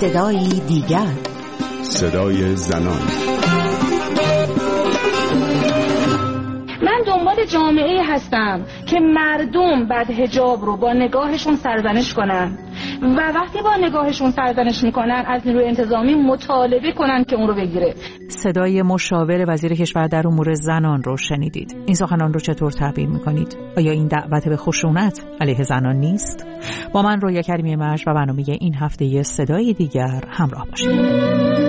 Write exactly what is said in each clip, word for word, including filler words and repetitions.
صدای دیگر، صدای زنان. من دنبال جامعه هستم که مردم بعد حجاب رو با نگاهشون سرزنش کنن و وقتی با نگاهشون سرزنش میکنن از نیروی انتظامی مطالبه کنن که اون رو بگیره. صدای مشاور وزیر کشور در امور زنان رو شنیدید. این سخنان رو چطور تعبیر میکنید؟ آیا این دعوت به خشونت علیه زنان نیست؟ با من رویا کریمی مرج و برنامه این هفته صدای دیگر همراه باشید.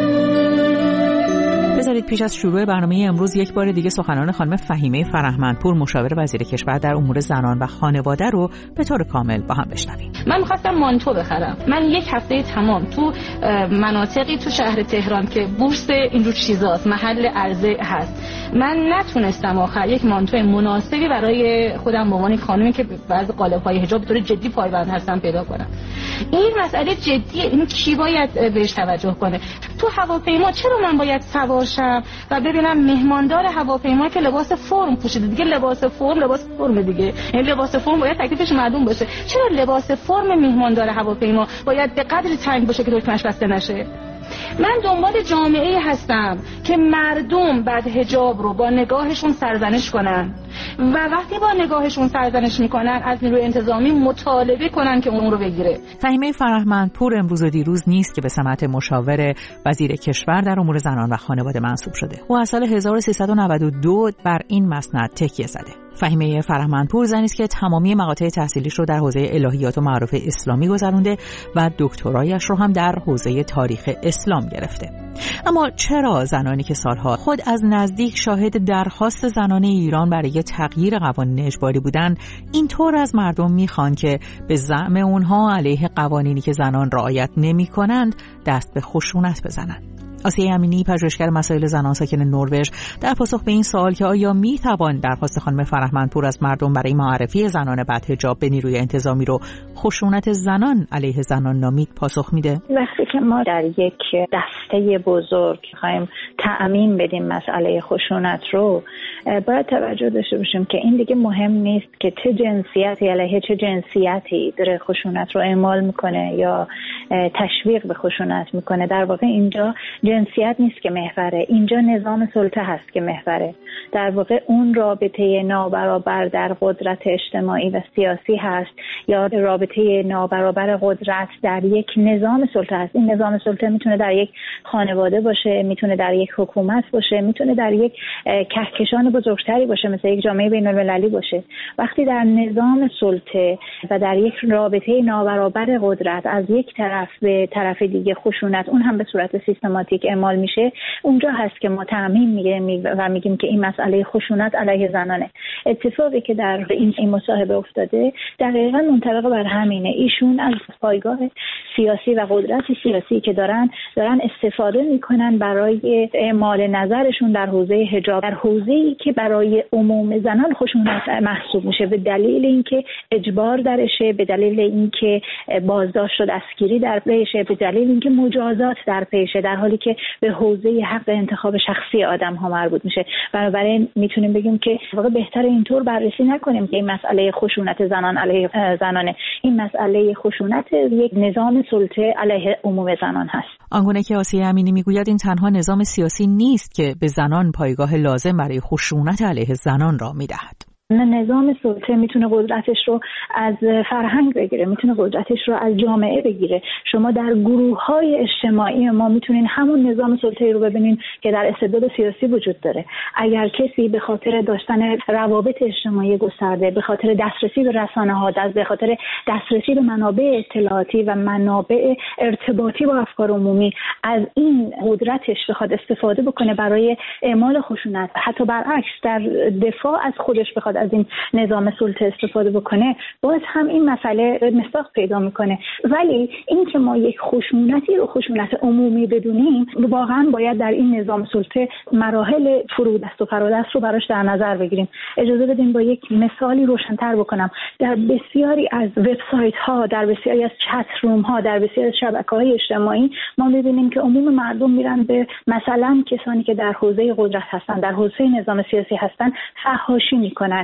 بذارید پیش از شروع برنامه امروز یک بار دیگه سخنان خانم فهیمه فرهمندپور مشاور وزیر کشور در امور زنان و خانواده رو به طور کامل با هم بشنویم. من می‌خواستم مانتو بخرم. من یک هفته تمام تو مناطقی تو شهر تهران که بورس اینجور چیزاست، محل عرضه هست، من نتونستم آخر یک مانتو مناسبی برای خودم به عنوان خانمی که بعضی قالب‌های حجاب به طور جدی پایبند هستم پیدا کنم. این مسئله جدیه. این کی باید بهش توجه کنه؟ تو هواپیما چرا من باید سوار شم و ببینم مهماندار هواپیما که لباس فرم پوشیده؟ دیگه لباس فرم لباس فرم دیگه، این لباس فرم باید تکلیفش معلوم باشه. چرا لباس فرم مهماندار هواپیما باید به قدری تنگ باشه که دکمه‌اش بسته نشه؟ من دنبال جامعه هستم که مردم بعد حجاب رو با نگاهشون سرزنش کنن و وقتی با نگاهشون سرزنش میکنن از نیروی انتظامی مطالبه کنن که اون رو بگیره. فهیمه فرهمندپور امروز و دیروز نیست که به سمت مشاور وزیر کشور در امور زنان و خانواده منصوب شده. او از سال هزار و سیصد و نود و دو بر این مسند تکیه زده. فهیمه فرهمندپور زنی است که تمامی مقاطع تحصیلیش رو در حوزه الهیات و معارف اسلامی گذرونده و دکترایش رو هم در حوزه تاریخ اسلام گرفته. اما چرا زنانی که سالها خود از نزدیک شاهد درخواست زنان ایران برای تغییر قوانین اجباری بودند، اینطور از مردم میخوان که به زعم اونها علیه قوانینی که زنان رعایت نمی‌کنند دست به خشونت بزنند؟ آسیه امینی، پژوهشگر مسائل زنان ساکن نروژ، در پاسخ به این سوال که آیا میتوان درخواست خانم فرهمندپور از مردم برای معرفی زنان بعد حجاب به نیروی انتظامی رو خشونت زنان علیه زنان نامید، پاسخ میده. وقتی که ما در یک دسته بزرگ خواهیم تأمین بدیم مسئله خشونت رو، باید توجه داشته باشیم که این دیگه مهم نیست که چه جنسیتی علیه چه جنسیتی داره خشونت رو اعمال میکنه یا تشویق به خشونت میکنه. در واقع اینجا جنسیت نیست که محوره، اینجا نظام سلطه هست که محوره. در واقع اون رابطه نابرابر در قدرت اجتماعی و سیاسی هست یا رابطه نابرابر قدرت در یک نظام سلطه هست. این نظام سلطه میتونه در یک خانواده باشه، میتونه در یک حکومت باشه، میتونه در یک کهکشان بزرگتری باشه، مثل یک جامعه بین‌المللی باشه. وقتی در نظام سلطه و در یک رابطه نابرابر قدرت از یک طرف به طرف دیگه خشونت، اون هم به صورت سیستماتیک اعمال میشه، اونجا هست که ما تعمیم میگیم و میگیم که این مسئله خشونت علیه زنانه. اتفاقی که در این, این مصاحبه افتاده دقیقاً منطبق بر همینه. ایشون از پایگاه سیاسی و قدرت سیاسی که دارن دارن استفاده میکنن برای اعمال نظرشون در حوزه حجاب، در حوزه‌ای که برای عموم زنان خشونت محسوب میشه، به دلیل اینکه اجبار درشه، به دلیل اینکه بازداشت و دستگیری در پیشه، به دلیل اینکه مجازات در پیشه، در حالی که به حوزه حق انتخاب شخصی آدم ها مربوط میشه. بنابراین میتونیم بگیم که واقعا بهتر اینطور بررسی نکنیم که این مسئله خشونت زنان علیه زنانه. این مسئله خشونت یک نظام سلطه علیه عموم زنان هست. آنگونه که آسیه امینی میگوید این تنها نظام سیاسی نیست که به زنان پایگاه لازم برای خشونت علیه زنان را میدهد. نظام سلطه میتونه قدرتش رو از فرهنگ بگیره، میتونه قدرتش رو از جامعه بگیره. شما در گروه‌های اجتماعی ما میتونین همون نظام سلطه رو ببینین که در استبداد سیاسی وجود داره. اگر کسی به خاطر داشتن روابط اجتماعی گسترده، به خاطر دسترسی به رسانه‌ها، به خاطر دسترسی به منابع اطلاعاتی و منابع ارتباطی با افکار عمومی از این قدرتش بخواد استفاده بکنه برای اعمال خشونت، حتی برعکس در دفاع از خودش بخواد از این نظام سلطه استفاده بکنه، باز هم این مسئله مصداق پیدا میکنه. ولی این که ما یک خشونتی رو خشونت عمومی بدونیم، واقعا باید در این نظام سلطه مراحل فرودست و فرادست رو براش در نظر بگیریم. اجازه بدین با یک مثالی روشن‌تر بکنم. در بسیاری از وبسایت ها، در بسیاری از چت روم ها، در بسیاری از شبکه‌های اجتماعی ما می‌بینیم که عموم مردم میرن به مثلا کسانی که در حوزه قدرت هستن، در حوزه نظام سیاسی هستن، فحاشی میکنن.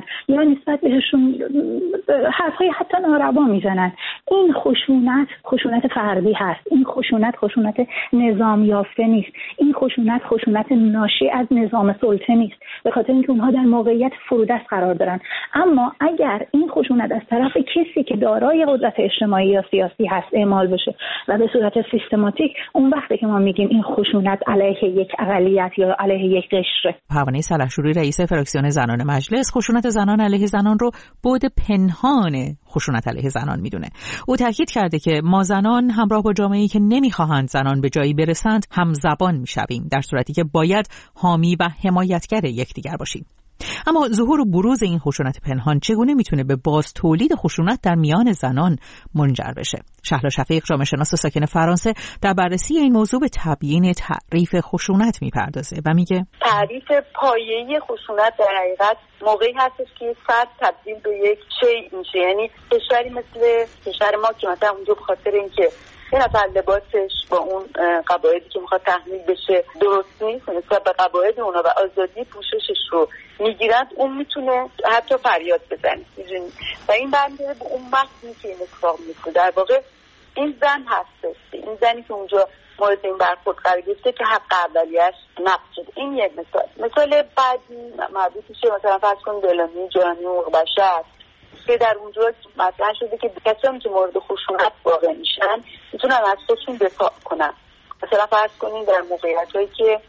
یا نسبت بهشون حرفای حتی ناروا میزنن. این خشونت خشونت فردی هست. این خشونت خشونت نظام یافته نیست. این خشونت خشونت ناشی از نظام سلطه نیست، به خاطر اینکه اونها در موقعیت فرودست قرار دارن. اما اگر این خشونت از طرف کسی که دارای قدرت اجتماعی یا سیاسی هست اعمال بشه و به صورت سیستماتیک، اون وقته که ما میگیم این خشونت علیه یک اقلیت یا علیه یک قشر. پروانه سلحشوری رئیس فراکسیون زنان مجلس خشونت زنان علیه زنان رو بعد پنهان خشونت علیه زنان میدونه. او تاکید کرده که ما زنان همراه با جامعه‌ای که نمیخواهند زنان به جایی برسند هم زبان میشویم، در صورتی که باید حامی و حمایتگر یکدیگر باشیم. اما ظهور و بروز این خشونت پنهان چگونه میتونه به باز تولید خشونت در میان زنان منجر بشه؟ شهلا شفیق، جامعه شناس ساکن فرانسه، در بررسی این موضوع به تبیین تعریف خشونت میپردازه و میگه تعریف پایه‌ای خشونت در حقیقت موقعی هستش که فرد تبدیل به یک شی میشه. یعنی کشوری مثل کشور ما که مثلا اونجا به خاطر اینکه یه نفر لباسش با اون قواعدی که میخواد تحمیل بشه درست نیست، نسبت به قواعد اونا و آزادی پوششش رو میگیرند، اون میتونه حتی فریاد بزنه و این برمیگرده به اون متنی که این اتفاق میفته. در واقع این زن هستش، این زنی که اونجا مورد این برخورد قرار گرفته که حق اولیه‌اش نقض شده. این یک مثال. مثال بعدی مربوط میشه مثلا فرض کنید اعلامیه جهانی حقوق بشر که در اونجا مطرح شده که کسانی که مورد خشونت واقع میشن میتونن از خودشون دفاع کنن. مثلا فرض کنید در موقعیتایی که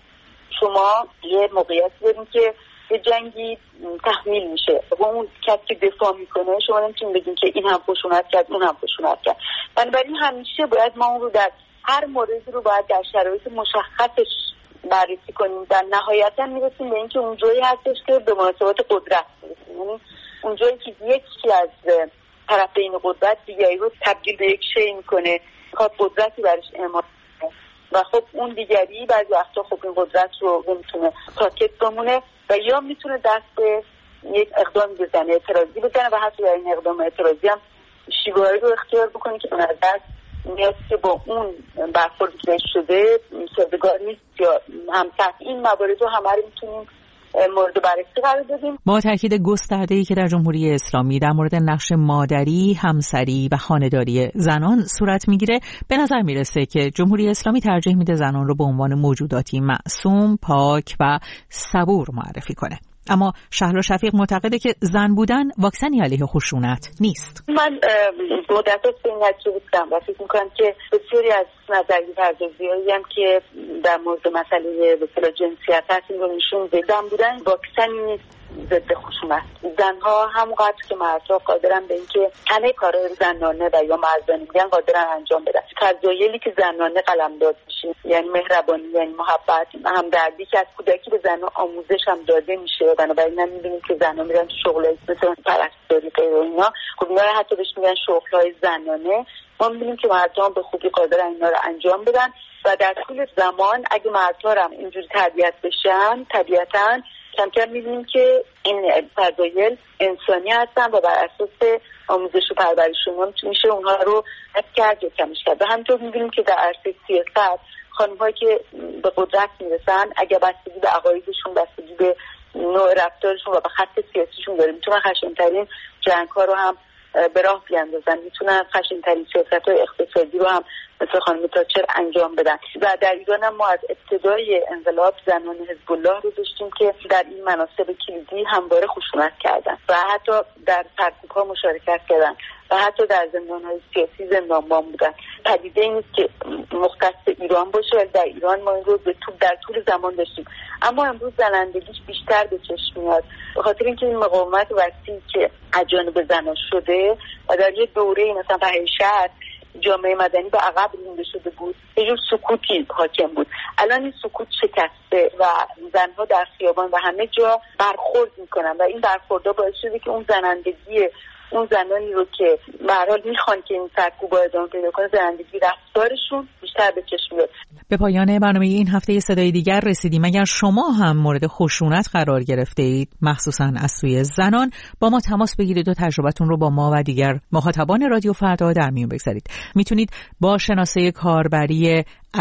شما یه موقعیتی دارین که یه جنگی تحمیل میشه و اون کسی که دفاع میکنه شما نمیتونید بگین که این هم خشونت کرد اون هم خشونت کرد. بنابراین همیشه باید ما اون رو در هر موردی رو باید در شرایط مشخصش بررسی کنیم. در نهایتا میرسیم به اینکه اونجایی هستش که به مناسبات قدرت میرسیم، یعنی اونجایی که یکی از طرفین قدرت دیگری رو تبدیل به یک شی میکنه، میخواد قدرتی برش اعمال کنه و خب اون دیگری بعضی وقتا خب این قدرت رو نمیتونه ساکت بمونه و یا میتونه دست به یک اقدام بزنه، اعتراضی بزنه و حتی در این اقدام اعتراضی هم شیوه‌ای رو اختیار بکنه که به نظر میاد که با اون برخوردی که بهش شده سازگار نیست یا همسط. این موارد رو همه رو میتونیم مورد بررسی قرار بدیم. با تاکید گسترده‌ای که در جمهوری اسلامی در مورد نقش مادری، همسری و خانه‌داری زنان صورت میگیره، به نظر میرسه که جمهوری اسلامی ترجیح میده زنان رو به عنوان موجوداتی معصوم، پاک و صبور معرفی کنه. اما شهلا شفیق معتقده که زن بودن واکسنی علیه خشونت نیست. من مدت‌ها به این نتیجه رسیدم و فکر می‌کنم که بسیاری از نظریه پردازی‌هایی هم که در مورد مسئله به اصطلاح جنسیت هست این رو نشون میده. زن بودن واکسنی نیست ضد خشونت. زنها همونقدر که مردها قادرن به اینکه همه کارهای زنانه و یا مردانه میگن قادرن انجام بدن. فضایلی که زنانه قلمداد میشه، یعنی مهربانی، یعنی محبت، همدردی که از کودکی به زنها آموزش هم داده میشه. بنابراین هم میبینیم که زنها میرن تو شغلای مثلا پرستاری غیر اینا، خب اینا حتی بهش میگن شغل‌های زنانه. ما میبینیم که مردها به خوبی قادرن اینا رو انجام بدن و در طول زمان اگه مردها هم اینجوری تربیت بشن طبیعتاً کم کم می‌بینیم که این فضایل انسانی هستن و بر اساس آموزش و پرورششون میشه اونها رو حفظ کرد یا کمش کرد. و همینطور می‌بینیم که در عرصه سیاست خانم‌هایی که به قدرت میرسن اگه بستگی به عقایدشون، بستگی به نوع رفتارشون و به خط سیاسیشون داره، میتونن خشن‌ترین جنگ‌ها رو هم به راه بیاندازن، میتونن خشن‌ترین سیاست‌های اقتصادی رو هم مثل خانم تاچر انجام بدن. و در ایران هم ما از ابتدای انقلاب زنان حزب الله رو داشتیم که در این مناصب کلیدی همواره خشونت کردن و حتی در سرکوب‌ها مشارکت کردن و حتی در زندان‌های سیاسی زندانبان بودن. پدیده این نیست که مختص ایران باشه، ولی در ایران ما این رو به طول در طول زمان داشتیم. اما امروز زنندگیش بیشتر به چشم میاد به خاطر اینکه این مقاومت وسیعی که از جانب زنان شده و در یه دوره مثلا فحشت جامعه مدنی به عقب رونده شده بود، یه جور سکوتی حاکم بود. الان این سکوت شکسته و زنها در خیابان و همه جا برخورد میکنن و این برخوردها باعث شده که اون زنندگی اون زنانی رو که به هر حال میخوان که این سرکوب ادامه پیدا کنه، زنندگی رفتارشون بیشتر به چشم میاد. به پایان برنامه این هفته صدای دیگر رسیدیم. اگر شما هم مورد خشونت قرار گرفته اید، مخصوصا از سوی زنان، با ما تماس بگیرید و تجربتون رو با ما و دیگر مخاطبان رادیو فردا در میون بگذارید. میتونید با شناسه کاربری ات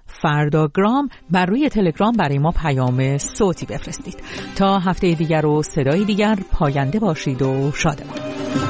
فرداگرام بر روی تلگرام برای ما پیام صوتی بفرستید. تا هفته دیگر و صدای دیگر، پاینده باشید و شادمان.